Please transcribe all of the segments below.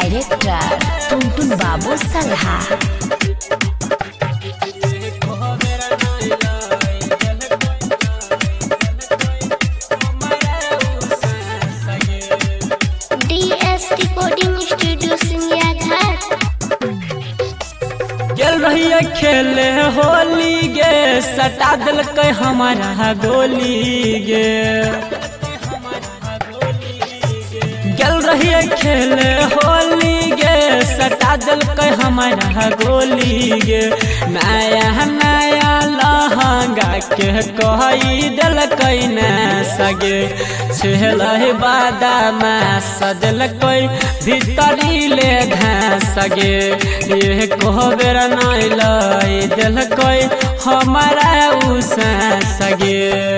Director टुनटुन बाबू सलहा। DS recording studio सिंगिया घाट। गेल रहिए खेले होली गे, सटा दिलकै हमारा गोली गे। गेल रहिए खेले होली गे, सटा दिलकै हमारा गोली गे। नया नया लहंगा के कही दिलकै न सगे, छेलै बादामा सदलकै भीतरी ले घास गे। ये कोहबर नहीं लाई दिलकै हमारा उसा सगे।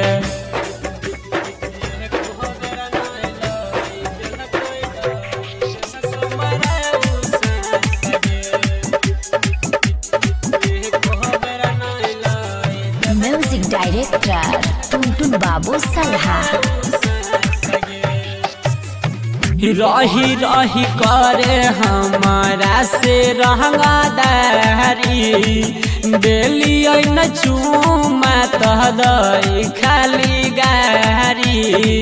म्यूजिक डायरेक्टर टुनटुन बाबू सलहा। रही रही करे हमारा से रंगदारी, बेलियै न चूमा तह दई खाली गारी।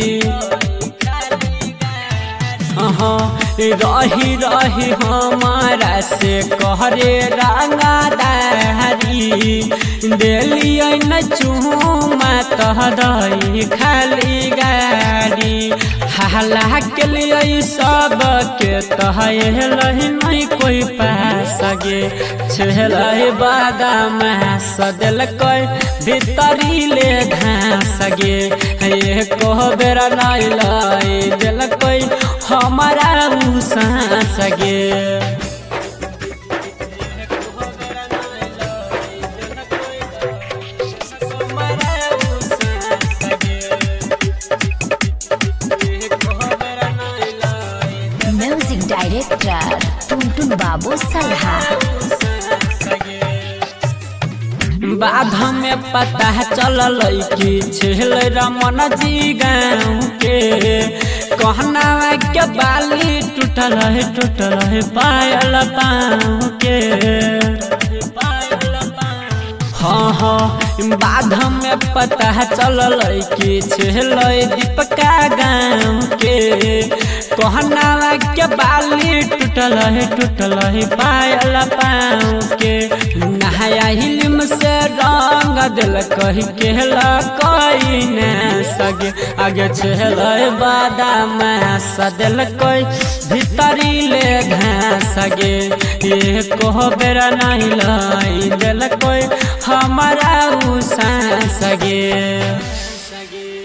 रही रही हमारा से कहरे रंगदारी, बेलियै न चूमा तह दई खाली गारी। हला के लिए सब के तहलही नहीं कोई पास गे, छेलै बादाम सदलकै भीतरी ले घास गे। ये कोहबर नहीं लाई दिलकै हमारा सांस गे। म्यूजिक डायरेक्टर टुनटुन बाबू सलहा। बाध में पता चलल कि छेल रमन जी गाँव के, कहना के बाली टूटल है पायल पाँव के। हाँ बाध में पता चलल कि छेल दीपका गाँव के, कहना के बाली टूटल है पायल पाँव के। नहाया हिलम से रंग दिल कही केला कोई न सगे, आगे छेलै बादाम सदल कोई भीतरी ले घास गे। ये कोहबर नहीं लाई दिल कोई हमारा सांस गे।